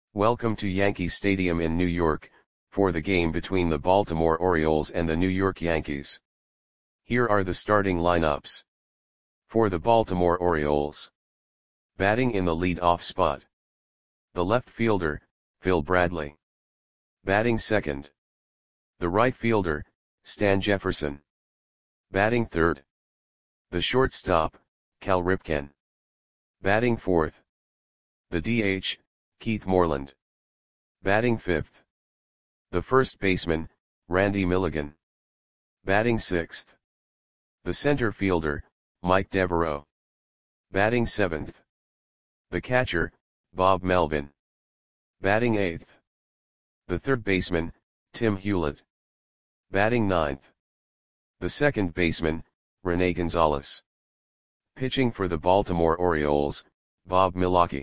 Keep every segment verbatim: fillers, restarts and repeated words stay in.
Welcome to Yankee Stadium in New York, for the game between the Baltimore Orioles and the New York Yankees. Here are the starting lineups. For the Baltimore Orioles. Batting in the lead-off spot. The left fielder, Phil Bradley. Batting second. The right fielder, Stan Jefferson. Batting third. The shortstop, Cal Ripken. Batting fourth. The D H, Keith Moreland. Batting fifth. The first baseman, Randy Milligan. Batting sixth. The center fielder, Mike Devereaux. Batting seventh. The catcher, Bob Melvin. Batting eighth. The third baseman, Tim Hewlett. Batting ninth. The second baseman, Rene Gonzalez. Pitching for the Baltimore Orioles, Bob Milwaukee.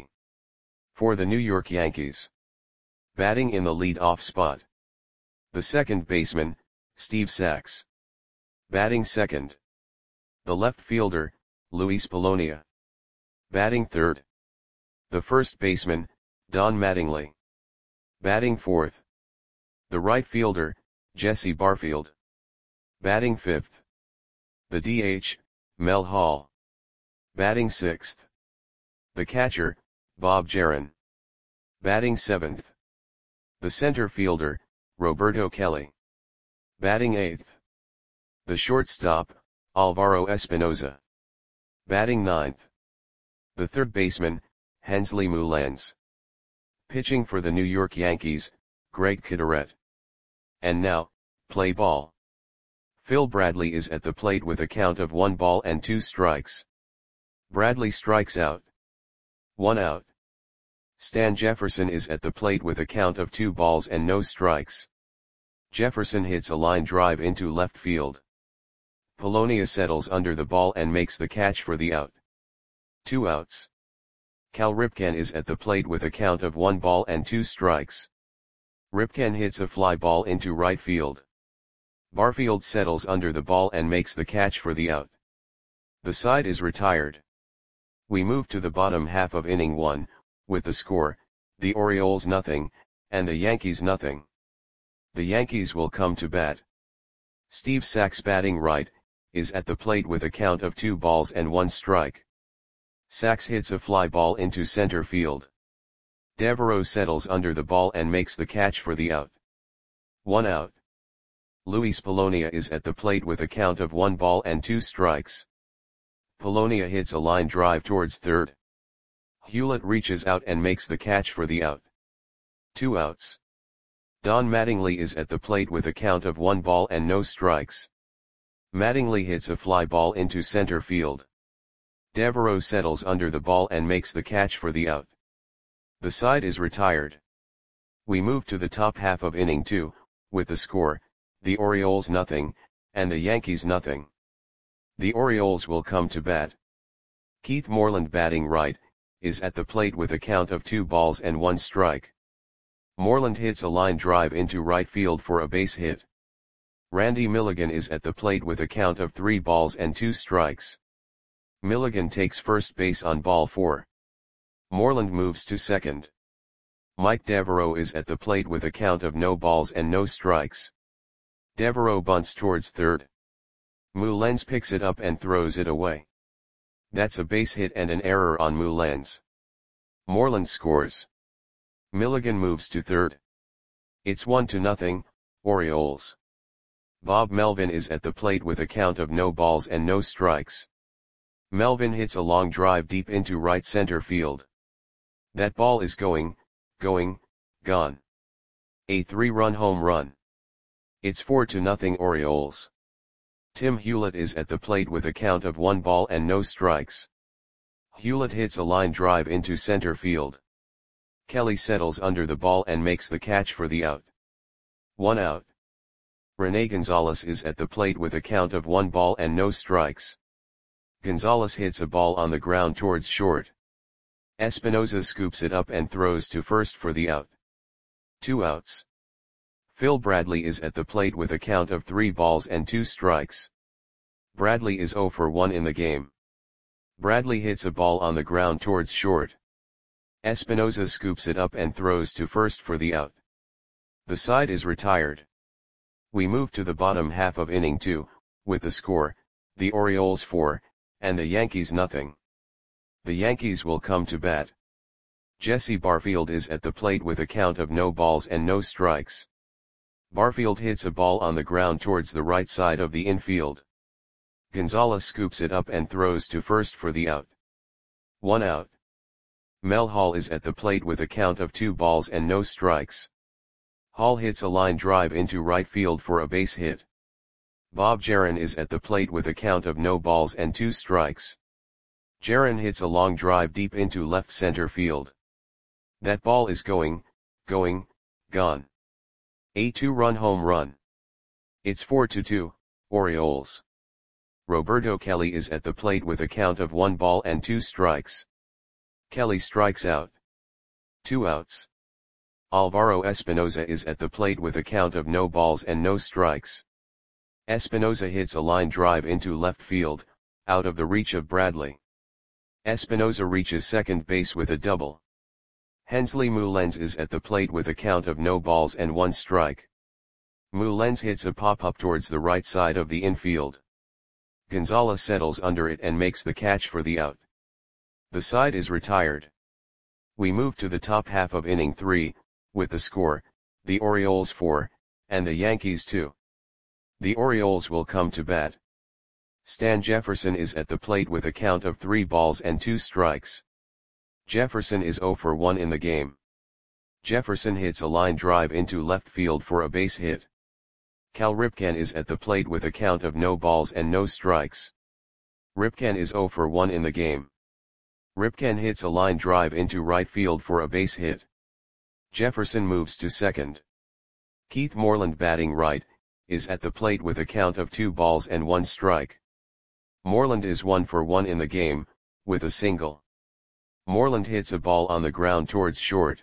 For the New York Yankees. Batting in the lead-off spot. The second baseman, Steve Sax. Batting second. The left fielder, Luis Polonia. Batting third. The first baseman, Don Mattingly. Batting fourth. The right fielder, Jesse Barfield. Batting fifth. The D H, Mel Hall. Batting sixth. The catcher, Bob Jaron. Batting seventh. The center fielder, Roberto Kelly. Batting eighth. The shortstop, Alvaro Espinoza. Batting ninth. The third baseman, Hensley Meulens. Pitching for the New York Yankees, Greg Kideret. And now, play ball. Phil Bradley is at the plate with a count of one ball and two strikes. Bradley strikes out. One out. Stan Jefferson is at the plate with a count of two balls and no strikes. Jefferson hits a line drive into left field. Polonia settles under the ball and makes the catch for the out. Two outs. Cal Ripken is at the plate with a count of one ball and two strikes. Ripken hits a fly ball into right field. Barfield settles under the ball and makes the catch for the out. The side is retired. We move to the bottom half of inning one, with the score, the Orioles nothing, and the Yankees nothing. The Yankees will come to bat. Steve Sax batting right, is at the plate with a count of two balls and one strike. Sax hits a fly ball into center field. Devereaux settles under the ball and makes the catch for the out. One out. Luis Polonia is at the plate with a count of one ball and two strikes. Polonia hits a line drive towards third. Hewlett reaches out and makes the catch for the out. Two outs. Don Mattingly is at the plate with a count of one ball and no strikes. Mattingly hits a fly ball into center field. Devereaux settles under the ball and makes the catch for the out. The side is retired. We move to the top half of inning two, with the score, the Orioles nothing, and the Yankees nothing. The Orioles will come to bat. Keith Moreland batting right, is at the plate with a count of two balls and one strike. Moreland hits a line drive into right field for a base hit. Randy Milligan is at the plate with a count of three balls and two strikes. Milligan takes first base on ball four. Moreland moves to second. Mike Devereaux is at the plate with a count of no balls and no strikes. Devereaux bunts towards third. Meulens picks it up and throws it away. That's a base hit and an error on Meulens. Moreland scores. Milligan moves to third. It's one to nothing, Orioles. Bob Melvin is at the plate with a count of no balls and no strikes. Melvin hits a long drive deep into right center field. That ball is going, going, gone. A three-run home run. It's four to nothing Orioles. Tim Hewlett is at the plate with a count of one ball and no strikes. Hewlett hits a line drive into center field. Kelly settles under the ball and makes the catch for the out. One out. Rene Gonzalez is at the plate with a count of one ball and no strikes. Gonzalez hits a ball on the ground towards short. Espinoza scoops it up and throws to first for the out. Two outs. Phil Bradley is at the plate with a count of three balls and two strikes. Bradley is zero for one in the game. Bradley hits a ball on the ground towards short. Espinoza scoops it up and throws to first for the out. The side is retired. We move to the bottom half of inning two, with the score, the Orioles four, and the Yankees nothing. The Yankees will come to bat. Jesse Barfield is at the plate with a count of no balls and no strikes. Barfield hits a ball on the ground towards the right side of the infield. Gonzalez scoops it up and throws to first for the out. One out. Mel Hall is at the plate with a count of two balls and no strikes. Hall hits a line drive into right field for a base hit. Bob Jaron is at the plate with a count of no balls and two strikes. Jaron hits a long drive deep into left center field. That ball is going, going, gone. A two-run home run. It's four to two, Orioles. Roberto Kelly is at the plate with a count of one ball and two strikes. Kelly strikes out. Two outs. Alvaro Espinoza is at the plate with a count of no balls and no strikes. Espinoza hits a line drive into left field, out of the reach of Bradley. Espinoza reaches second base with a double. Hensley Mullens is at the plate with a count of no balls and one strike. Mullens hits a pop-up towards the right side of the infield. Gonzalez settles under it and makes the catch for the out. The side is retired. We move to the top half of inning three, with the score, the Orioles four, and the Yankees two. The Orioles will come to bat. Stan Jefferson is at the plate with a count of three balls and two strikes. Jefferson is zero for one in the game. Jefferson hits a line drive into left field for a base hit. Cal Ripken is at the plate with a count of no balls and no strikes. Ripken is zero for one in the game. Ripken hits a line drive into right field for a base hit. Jefferson moves to second. Keith Moreland, batting right, is at the plate with a count of two balls and one strike. Moreland is one for one in the game, with a single. Moreland hits a ball on the ground towards short.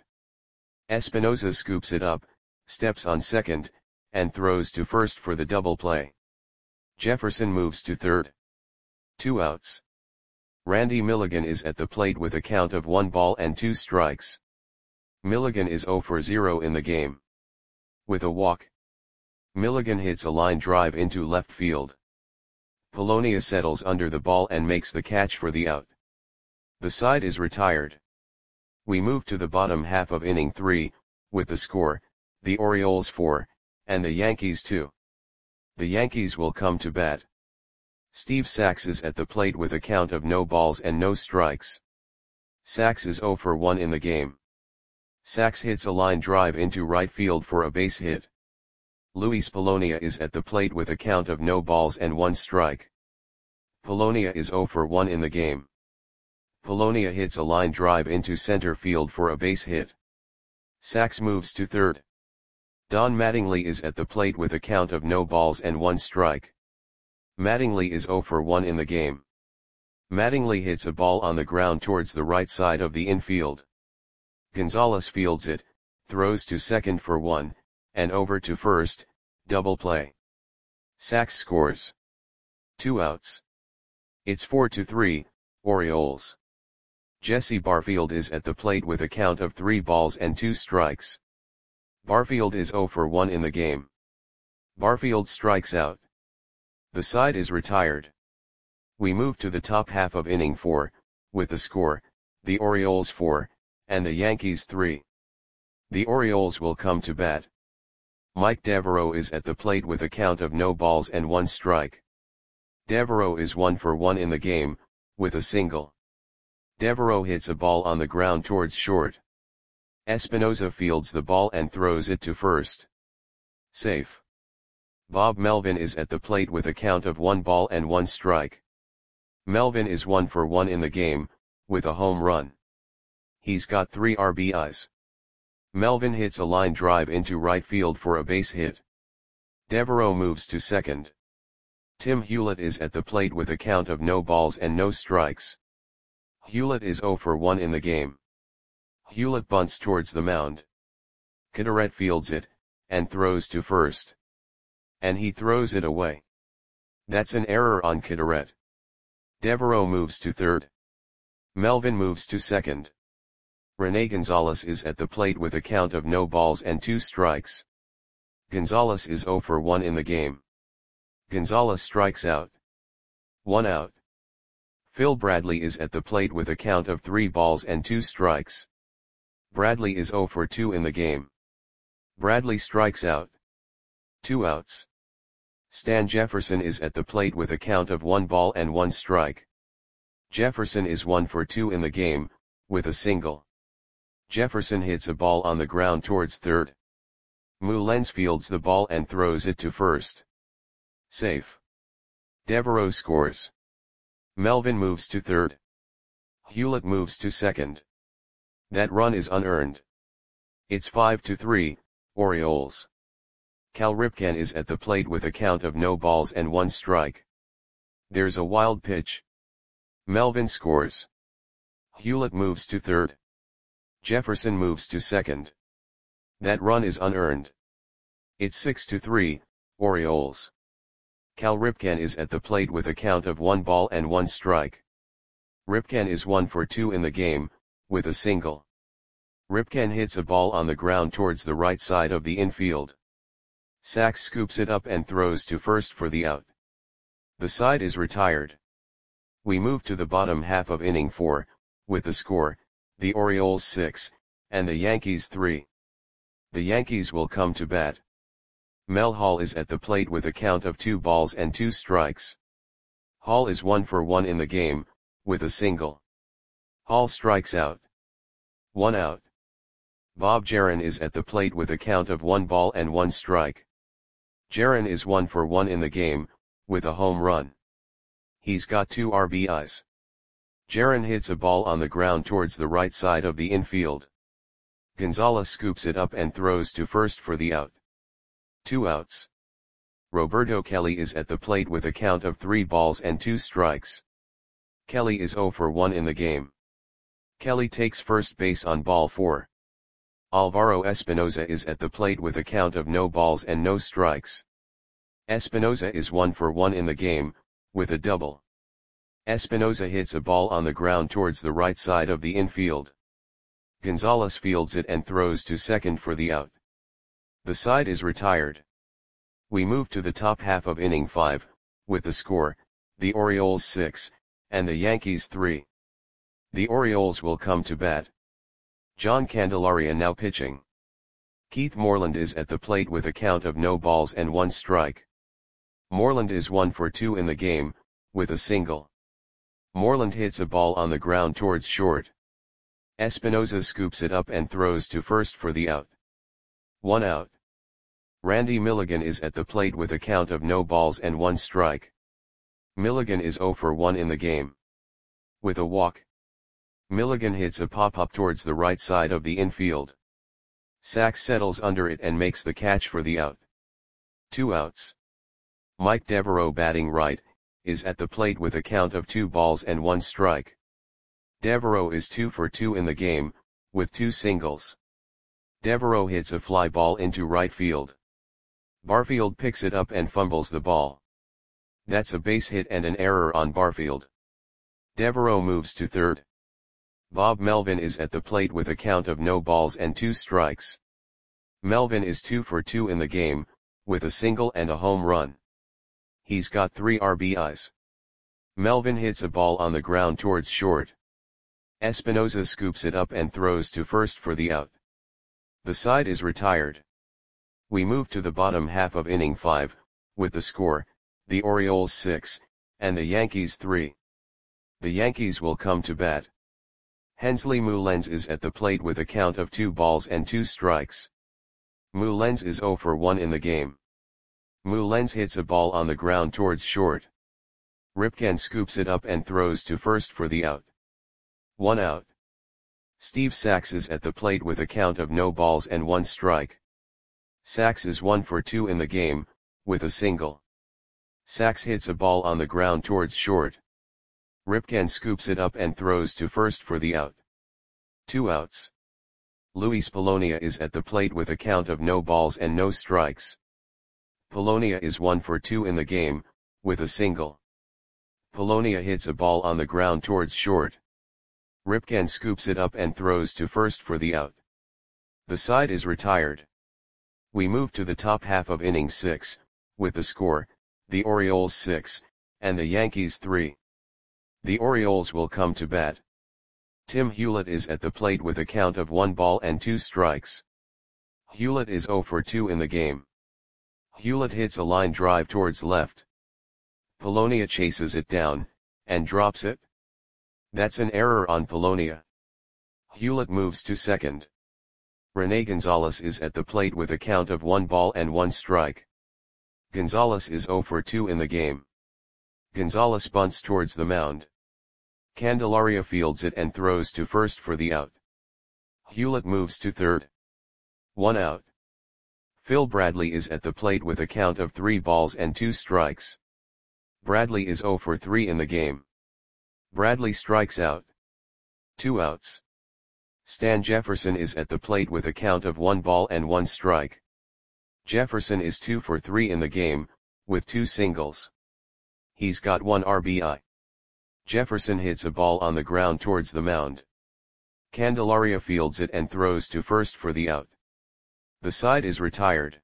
Espinoza scoops it up, steps on second, and throws to first for the double play. Jefferson moves to third. Two outs. Randy Milligan is at the plate with a count of one ball and two strikes. Milligan is zero for zero in the game. With a walk. Milligan hits a line drive into left field. Polonia settles under the ball and makes the catch for the out. The side is retired. We move to the bottom half of inning three, with the score, the Orioles four, and the Yankees two. The Yankees will come to bat. Steve Sax is at the plate with a count of no balls and no strikes. Sax is zero for one in the game. Sax hits a line drive into right field for a base hit. Luis Polonia is at the plate with a count of no balls and one strike. Polonia is zero for one in the game. Polonia hits a line drive into center field for a base hit. Sax moves to third. Don Mattingly is at the plate with a count of no balls and one strike. Mattingly is zero for one in the game. Mattingly hits a ball on the ground towards the right side of the infield. Gonzalez fields it, throws to second for one, and over to first, double play. Sax scores. Two outs. It's four to three, Orioles. Jesse Barfield is at the plate with a count of three balls and two strikes. Barfield is zero for one in the game. Barfield strikes out. The side is retired. We move to the top half of inning four, with the score, the Orioles four, and the Yankees three. The Orioles will come to bat. Mike Devereaux is at the plate with a count of no balls and one strike. Devereaux is one for one in the game, with a single. Devereaux hits a ball on the ground towards short. Espinoza fields the ball and throws it to first. Safe. Bob Melvin is at the plate with a count of one ball and one strike. Melvin is one for one in the game, with a home run. He's got three R B Is. Melvin hits a line drive into right field for a base hit. Devereaux moves to second. Tim Hewlett is at the plate with a count of no balls and no strikes. Hewlett is zero for one in the game. Hewlett bunts towards the mound. Kinneret fields it, and throws to first. And he throws it away. That's an error on Kinneret. Devereaux moves to third. Melvin moves to second. Rene Gonzalez is at the plate with a count of no balls and two strikes. Gonzalez is zero for one in the game. Gonzalez strikes out. One out. Phil Bradley is at the plate with a count of three balls and two strikes. Bradley is zero for two in the game. Bradley strikes out. Two outs. Stan Jefferson is at the plate with a count of one ball and one strike. Jefferson is one for two in the game, with a single. Jefferson hits a ball on the ground towards third. Mullens fields the ball and throws it to first. Safe. Devereaux scores. Melvin moves to third. Hewlett moves to second. That run is unearned. It's five to three, Orioles. Cal Ripken is at the plate with a count of no balls and one strike. There's a wild pitch. Melvin scores. Hewlett moves to third. Jefferson moves to second. That run is unearned. It's six to three, Orioles. Cal Ripken is at the plate with a count of one ball and one strike. Ripken is one for two in the game, with a single. Ripken hits a ball on the ground towards the right side of the infield. Sachs scoops it up and throws to first for the out. The side is retired. We move to the bottom half of inning four, with the score, the Orioles six, and the Yankees three. The Yankees will come to bat. Mel Hall is at the plate with a count of two balls and two strikes. Hall is one for one in the game, with a single. Hall strikes out. One out. Bob Jaron is at the plate with a count of one ball and one strike. Jaron is one for one in the game, with a home run. He's got two R B Is. Jaron hits a ball on the ground towards the right side of the infield. Gonzalez scoops it up and throws to first for the out. Two outs. Roberto Kelly is at the plate with a count of three balls and two strikes. Kelly is zero for one in the game. Kelly takes first base on ball four. Alvaro Espinoza is at the plate with a count of no balls and no strikes. Espinoza is one for one in the game, with a double. Espinoza hits a ball on the ground towards the right side of the infield. Gonzalez fields it and throws to second for the out. The side is retired. We move to the top half of inning five, with the score, the Orioles six, and the Yankees three. The Orioles will come to bat. John Candelaria now pitching. Keith Moreland is at the plate with a count of no balls and one strike. Moreland is one for two in the game, with a single. Moreland hits a ball on the ground towards short. Espinoza scoops it up and throws to first for the out. One out. Randy Milligan is at the plate with a count of no balls and one strike. Milligan is zero for one in the game. With a walk. Milligan hits a pop-up towards the right side of the infield. Sachs settles under it and makes the catch for the out. Two outs. Mike Devereaux, batting right, is at the plate with a count of two balls and one strike. Devereaux is two for two in the game, with two singles. Devereaux hits a fly ball into right field. Barfield picks it up and fumbles the ball. That's a base hit and an error on Barfield. Devereaux moves to third. Bob Melvin is at the plate with a count of no balls and two strikes. Melvin is two for two in the game, with a single and a home run. He's got three R B Is. Melvin hits a ball on the ground towards short. Espinoza scoops it up and throws to first for the out. The side is retired. We move to the bottom half of inning five, with the score, the Orioles six, and the Yankees three. The Yankees will come to bat. Hensley Mullens is at the plate with a count of two balls and two strikes. Mullens is zero for one in the game. Mullens hits a ball on the ground towards short. Ripken scoops it up and throws to first for the out. One out. Steve Sachs is at the plate with a count of no balls and one strike. Sachs is one for two in the game, with a single. Sachs hits a ball on the ground towards short. Ripken scoops it up and throws to first for the out. Two outs. Luis Polonia is at the plate with a count of no balls and no strikes. Polonia is one for two in the game, with a single. Polonia hits a ball on the ground towards short. Ripken scoops it up and throws to first for the out. The side is retired. We move to the top half of inning six, with the score, the Orioles six, and the Yankees three. The Orioles will come to bat. Tim Hewlett is at the plate with a count of one ball and two strikes. Hewlett is oh for two in the game. Hewlett hits a line drive towards left. Polonia chases it down, and drops it. That's an error on Polonia. Hewlett moves to second. Rene Gonzalez is at the plate with a count of one ball and one strike. Gonzalez is oh for two in the game. Gonzalez bunts towards the mound. Candelaria fields it and throws to first for the out. Hewlett moves to third. One out. Phil Bradley is at the plate with a count of three balls and two strikes. Bradley is oh for three in the game. Bradley strikes out. Two outs. Stan Jefferson is at the plate with a count of one ball and one strike. Jefferson is two for three in the game, with two singles. He's got one R B I. Jefferson hits a ball on the ground towards the mound. Candelaria fields it and throws to first for the out. The side is retired.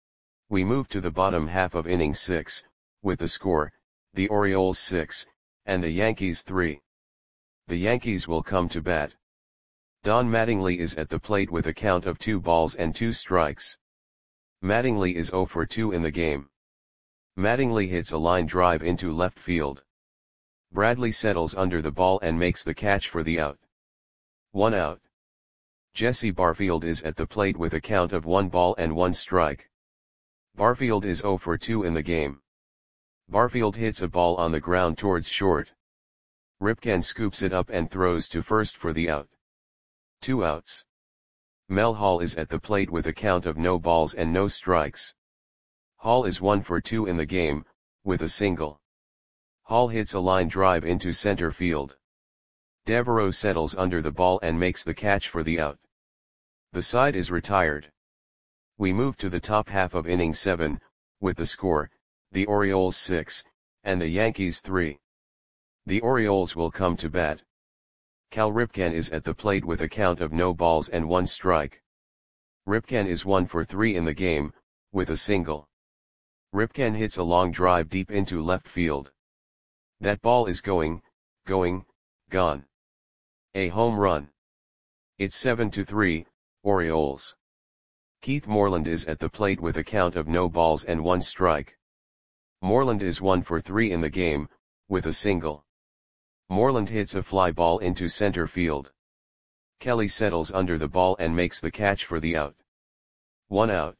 We move to the bottom half of inning six, with the score, the Orioles six, and the Yankees three. The Yankees will come to bat. Don Mattingly is at the plate with a count of two balls and two strikes. Mattingly is oh for two in the game. Mattingly hits a line drive into left field. Bradley settles under the ball and makes the catch for the out. One out. Jesse Barfield is at the plate with a count of one ball and one strike. Barfield is oh for two in the game. Barfield hits a ball on the ground towards short. Ripken scoops it up and throws to first for the out. Two outs. Mel Hall is at the plate with a count of no balls and no strikes. Hall is one for two in the game, with a single. Hall hits a line drive into center field. Devereaux settles under the ball and makes the catch for the out. The side is retired. We move to the top half of inning seven, with the score, the Orioles six, and the Yankees three. The Orioles will come to bat. Cal Ripken is at the plate with a count of no balls and one strike. Ripken is one for three in the game, with a single. Ripken hits a long drive deep into left field. That ball is going, going, gone. A home run. It's seven to three, Orioles. Keith Moreland is at the plate with a count of no balls and one strike. Moreland is one for three in the game, with a single. Moreland hits a fly ball into center field. Kelly settles under the ball and makes the catch for the out. One out.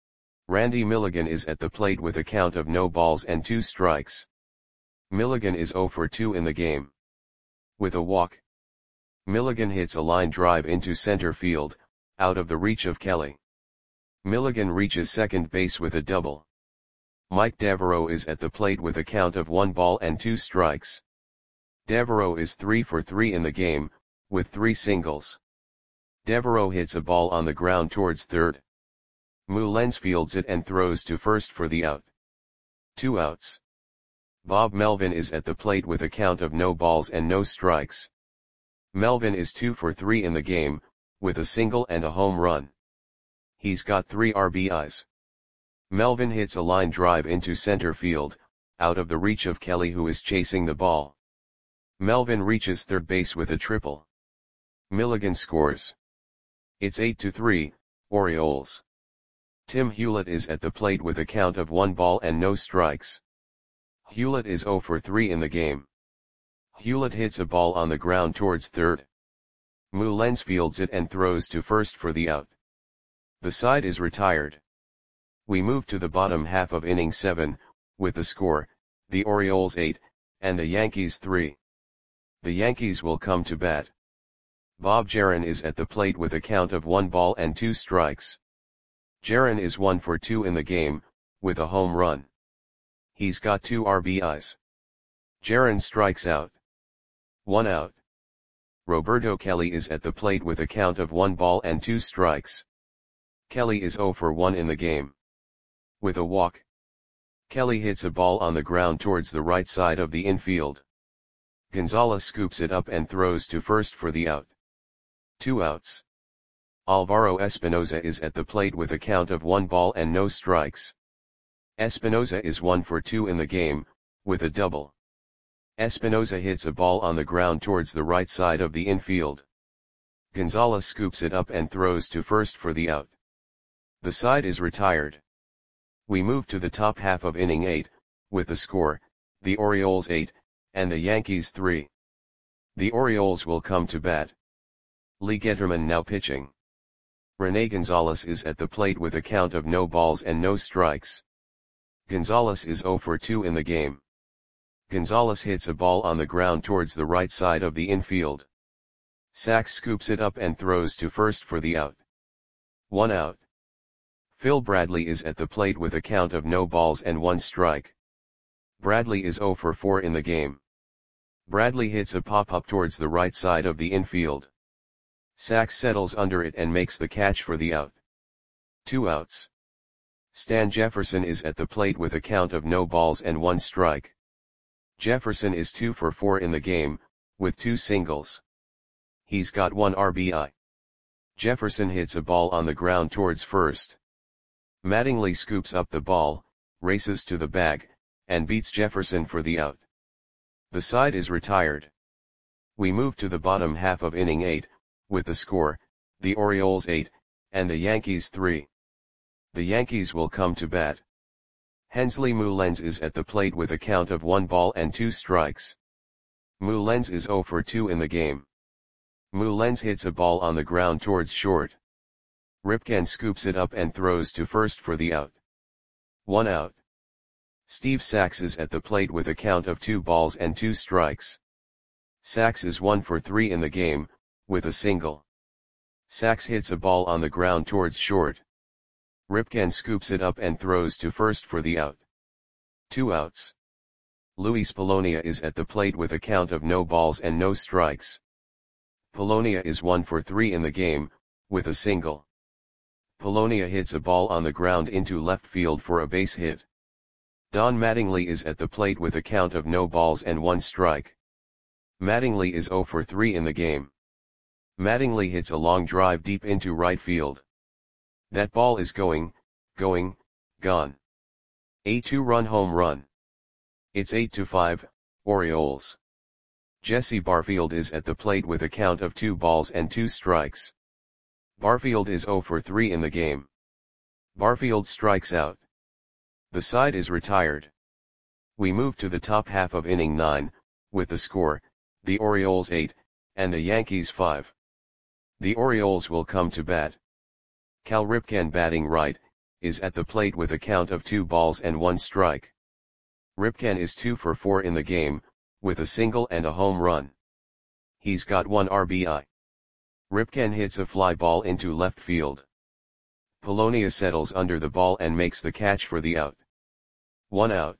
Randy Milligan is at the plate with a count of no balls and two strikes. Milligan is oh for two in the game. With a walk. Milligan hits a line drive into center field, out of the reach of Kelly. Milligan reaches second base with a double. Mike Devereaux is at the plate with a count of one ball and two strikes. Devereaux is three for three in the game, with three singles. Devereaux hits a ball on the ground towards third. Mullens fields it and throws to first for the out. Two outs. Bob Melvin is at the plate with a count of no balls and no strikes. Melvin is two for three in the game, with a single and a home run. He's got three R B Is. Melvin hits a line drive into center field, out of the reach of Kelly who is chasing the ball. Melvin reaches third base with a triple. Milligan scores. It's eight to three, Orioles. Tim Hewlett is at the plate with a count of one ball and no strikes. Hewlett is oh for three in the game. Hewlett hits a ball on the ground towards third. Mullens fields it and throws to first for the out. The side is retired. We move to the bottom half of inning seven, with the score, the Orioles eight, and the Yankees three. The Yankees will come to bat. Bob Jaron is at the plate with a count of one ball and two strikes. Jaron is one for two in the game, with a home run. He's got two R B Is. Jaron strikes out. One out. Roberto Kelly is at the plate with a count of one ball and two strikes. Kelly is oh for one in the game. With a walk. Kelly hits a ball on the ground towards the right side of the infield. Gonzalez scoops it up and throws to first for the out. Two outs. Alvaro Espinoza is at the plate with a count of one ball and no strikes. Espinoza is one for two in the game, with a double. Espinoza hits a ball on the ground towards the right side of the infield. Gonzalez scoops it up and throws to first for the out. The side is retired. We move to the top half of inning eight, with the score, the Orioles eight, and the Yankees three. The Orioles will come to bat. Lee Getterman now pitching. Rene Gonzalez is at the plate with a count of no balls and no strikes. Gonzalez is zero for two in the game. Gonzalez hits a ball on the ground towards the right side of the infield. Sachs scoops it up and throws to first for the out. One out. Phil Bradley is at the plate with a count of no balls and one strike. Bradley is zero for four in the game. Bradley hits a pop-up towards the right side of the infield. Sachs settles under it and makes the catch for the out. Two outs. Stan Jefferson is at the plate with a count of no balls and one strike. Jefferson is two for four in the game, with two singles. He's got one R B I. Jefferson hits a ball on the ground towards first. Mattingly scoops up the ball, races to the bag, and beats Jefferson for the out. The side is retired. We move to the bottom half of inning eight, with the score, the Orioles eight, and the Yankees three. The Yankees will come to bat. Hensley Mullens is at the plate with a count of one ball and two strikes. Mullens is zero for two in the game. Mullens hits a ball on the ground towards short. Ripken scoops it up and throws to first for the out. One out. Steve Sachs is at the plate with a count of two balls and two strikes. Sachs is one for three in the game, with a single. Sachs hits a ball on the ground towards short. Ripken scoops it up and throws to first for the out. Two outs. Luis Polonia is at the plate with a count of no balls and no strikes. Polonia is one for three in the game, with a single. Polonia hits a ball on the ground into left field for a base hit. Don Mattingly is at the plate with a count of no balls and one strike. Mattingly is zero for three in the game. Mattingly hits a long drive deep into right field. That ball is going, going, gone. A two-run home run. It's eight to five, Orioles. Jesse Barfield is at the plate with a count of two balls and two strikes. Barfield is zero for three in the game. Barfield strikes out. The side is retired. We move to the top half of inning nine, with the score, the Orioles eight, and the Yankees five. The Orioles will come to bat. Cal Ripken batting right, is at the plate with a count of two balls and one strike. Ripken is two for four in the game, with a single and a home run. He's got one R B I. Ripken hits a fly ball into left field. Polonia settles under the ball and makes the catch for the out. One out.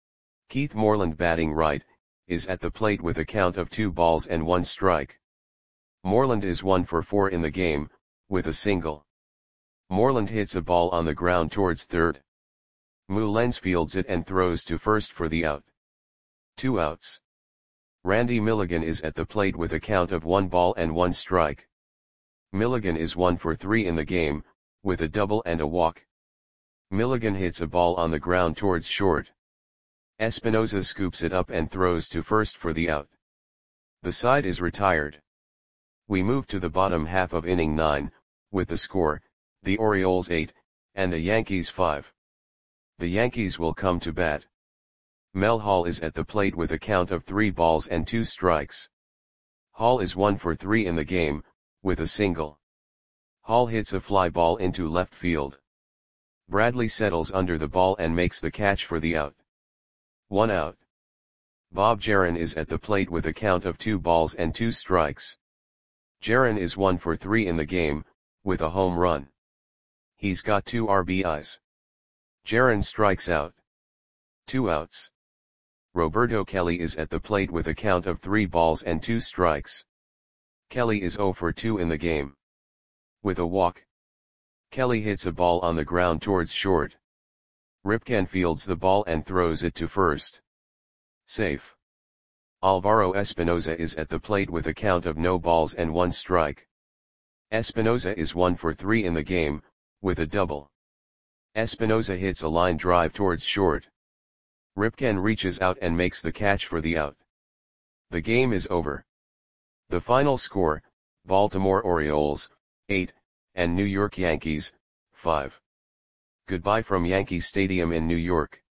Keith Moreland batting right, is at the plate with a count of two balls and one strike. Moreland is one for four in the game, with a single. Moreland hits a ball on the ground towards third. Mullens fields it and throws to first for the out. Two outs. Randy Milligan is at the plate with a count of one ball and one strike. Milligan is one for three in the game, with a double and a walk. Milligan hits a ball on the ground towards short. Espinoza scoops it up and throws to first for the out. The side is retired. We move to the bottom half of inning nine, with the score, the Orioles eight, and the Yankees five. The Yankees will come to bat. Mel Hall is at the plate with a count of three balls and two strikes. Hall is one for three in the game, with a single. Hall hits a fly ball into left field. Bradley settles under the ball and makes the catch for the out. One out. Bob Jaron is at the plate with a count of two balls and two strikes. Jaron is one for three in the game, with a home run. He's got two R B Is. Jaron strikes out. Two outs. Roberto Kelly is at the plate with a count of three balls and two strikes. Kelly is zero for two in the game. With a walk. Kelly hits a ball on the ground towards short. Ripken fields the ball and throws it to first. Safe. Alvaro Espinoza is at the plate with a count of no balls and one strike. Espinoza is one for three in the game, with a double. Espinoza hits a line drive towards short. Ripken reaches out and makes the catch for the out. The game is over. The final score, Baltimore Orioles, eight, and New York Yankees, five. Goodbye from Yankee Stadium in New York.